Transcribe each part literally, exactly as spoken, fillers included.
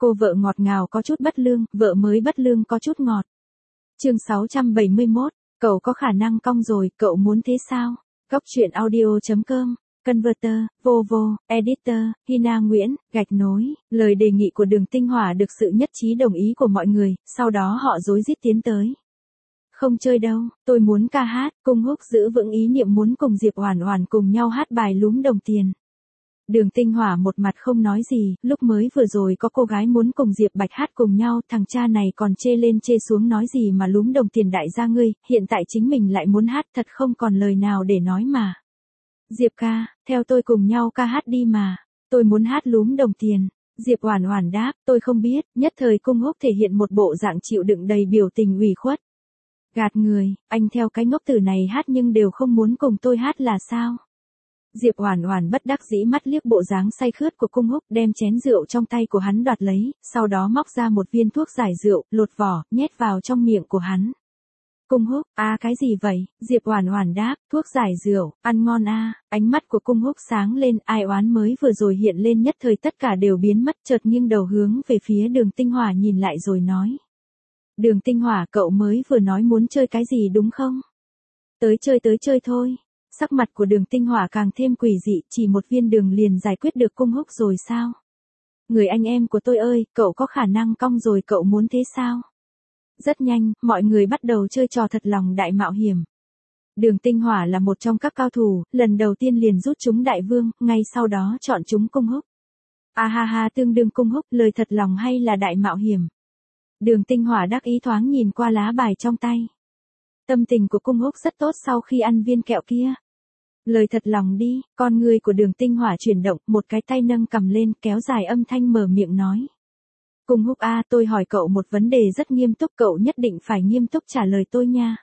Cô vợ ngọt ngào có chút bất lương, vợ mới bất lương có chút ngọt. Chương sáu trăm bảy mươi mốt, cậu có khả năng cong rồi, cậu muốn thế sao? Góc truyện audio chấm com, Converter, Vovo, Editor, Hina Nguyễn, gạch nối. Lời đề nghị của Đường Tinh Hỏa được sự nhất trí đồng ý của mọi người, sau đó họ rối rít tiến tới. Không chơi đâu, tôi muốn ca hát. Cung Húc giữ vững ý niệm muốn cùng Diệp Oản Oản cùng nhau hát bài Lúm Đồng Tiền. Đường Tinh Hỏa một mặt không nói gì, lúc mới vừa rồi có cô gái muốn cùng Diệp Bạch hát cùng nhau, thằng cha này còn chê lên chê xuống nói gì mà Lúm Đồng Tiền đại gia ngươi, hiện tại chính mình lại muốn hát, thật không còn lời nào để nói mà. Diệp ca, theo tôi cùng nhau ca hát đi mà, tôi muốn hát Lúm Đồng Tiền. Diệp Oản Oản đáp, tôi không biết, nhất thời Cung Húc thể hiện một bộ dạng chịu đựng đầy biểu tình ủy khuất. Gạt người, anh theo cái ngốc tử này hát nhưng đều không muốn cùng tôi hát là sao? Diệp Oản Oản bất đắc dĩ mắt liếc bộ dáng say khướt của Cung Húc, đem chén rượu trong tay của hắn đoạt lấy, sau đó móc ra một viên thuốc giải rượu, lột vỏ, nhét vào trong miệng của hắn. Cung Húc, a cái gì vậy? Diệp Oản Oản đáp, thuốc giải rượu, ăn ngon a. Ánh mắt của Cung Húc sáng lên, ai oán mới vừa rồi hiện lên nhất thời tất cả đều biến mất, chợt nghiêng đầu hướng về phía Đường Tinh Hỏa nhìn lại rồi nói. Đường Tinh Hỏa, cậu mới vừa nói muốn chơi cái gì đúng không? Tới chơi tới chơi thôi. Sắc mặt của Đường Tinh Hỏa càng thêm quỷ dị, chỉ một viên đường liền giải quyết được Cung Húc rồi sao? Người anh em của tôi ơi, cậu có khả năng cong rồi, cậu muốn thế sao? Rất nhanh, mọi người bắt đầu chơi trò thật lòng đại mạo hiểm. Đường Tinh Hỏa là một trong các cao thủ, lần đầu tiên liền rút chúng đại vương, ngay sau đó chọn chúng Cung Húc. A ha ha, tương đương Cung Húc, lời thật lòng hay là đại mạo hiểm? Đường Tinh Hỏa đắc ý thoáng nhìn qua lá bài trong tay. Tâm tình của Cung Húc rất tốt sau khi ăn viên kẹo kia. Lời thật lòng đi, con người của Đường Tinh Hỏa chuyển động, một cái tay nâng cầm lên, kéo dài âm thanh mở miệng nói. Cung Húc a, tôi hỏi cậu một vấn đề rất nghiêm túc, cậu nhất định phải nghiêm túc trả lời tôi nha.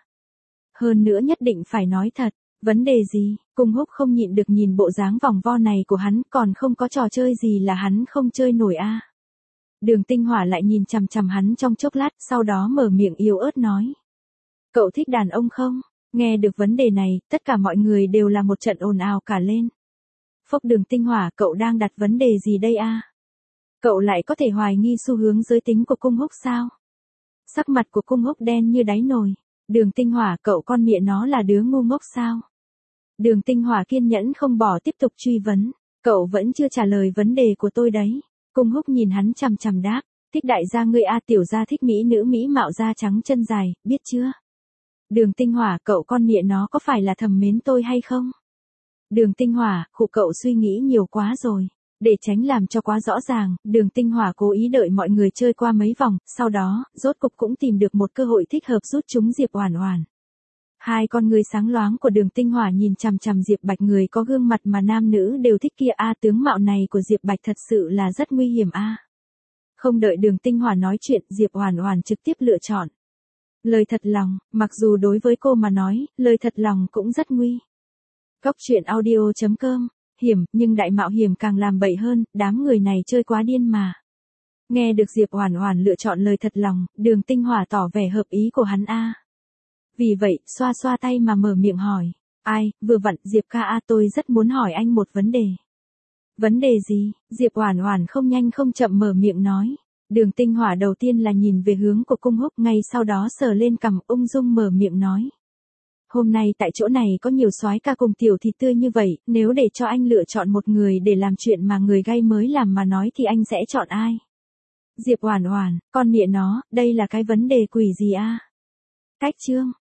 Hơn nữa nhất định phải nói thật. Vấn đề gì? Cung Húc không nhịn được nhìn bộ dáng vòng vo này của hắn, còn không có trò chơi gì là hắn không chơi nổi a. Đường Tinh Hỏa lại nhìn chằm chằm hắn trong chốc lát, sau đó mở miệng yếu ớt nói. Cậu thích đàn ông không? Nghe được vấn đề này, tất cả mọi người đều là một trận ồn ào cả lên. Phốc, Đường Tinh Hỏa, cậu đang đặt vấn đề gì đây a? Cậu lại có thể hoài nghi xu hướng giới tính của Cung Húc sao? Sắc mặt của Cung Húc đen như đáy nồi. Đường Tinh Hỏa, cậu con mẹ nó là đứa ngu ngốc sao? Đường Tinh Hỏa kiên nhẫn không bỏ tiếp tục truy vấn. Cậu vẫn chưa trả lời vấn đề của tôi đấy. Cung Húc nhìn hắn chằm chằm đáp. Thích đại gia ngươi a, tiểu gia thích mỹ nữ mỹ mạo da trắng chân dài, biết chưa? Đường Tinh Hỏa, cậu con mẹ nó có phải là thầm mến tôi hay không? Đường Tinh Hỏa, khụ, cậu suy nghĩ nhiều quá rồi. Để tránh làm cho quá rõ ràng, Đường Tinh Hỏa cố ý đợi mọi người chơi qua mấy vòng, sau đó, rốt cục cũng tìm được một cơ hội thích hợp rút chúng Diệp Oản Oản. Hai con người sáng loáng của Đường Tinh Hỏa nhìn chằm chằm Diệp Bạch, người có gương mặt mà nam nữ đều thích kia a, tướng mạo này của Diệp Bạch thật sự là rất nguy hiểm a. Không đợi Đường Tinh Hỏa nói chuyện, Diệp Oản Oản trực tiếp lựa chọn. Lời thật lòng, mặc dù đối với cô mà nói, lời thật lòng cũng rất nguy. Góc truyện audio chấm com, hiểm, nhưng đại mạo hiểm càng làm bậy hơn, đám người này chơi quá điên mà. Nghe được Diệp Oản Oản lựa chọn lời thật lòng, Đường Tinh Hỏa tỏ vẻ hợp ý của hắn a. Vì vậy, xoa xoa tay mà mở miệng hỏi, ai, vừa vặn, Diệp ca a, tôi rất muốn hỏi anh một vấn đề. Vấn đề gì? Diệp Oản Oản không nhanh không chậm mở miệng nói. Đường Tinh Hỏa đầu tiên là nhìn về hướng của Cung Húc, ngay sau đó sờ lên cằm, ung dung mở miệng nói. Hôm nay tại chỗ này có nhiều soái ca cùng tiểu thịt tươi như vậy, nếu để cho anh lựa chọn một người để làm chuyện mà người gay mới làm mà nói thì anh sẽ chọn ai? Diệp Oản Oản, con mẹ nó, đây là cái vấn đề quỷ gì a? Cách chương,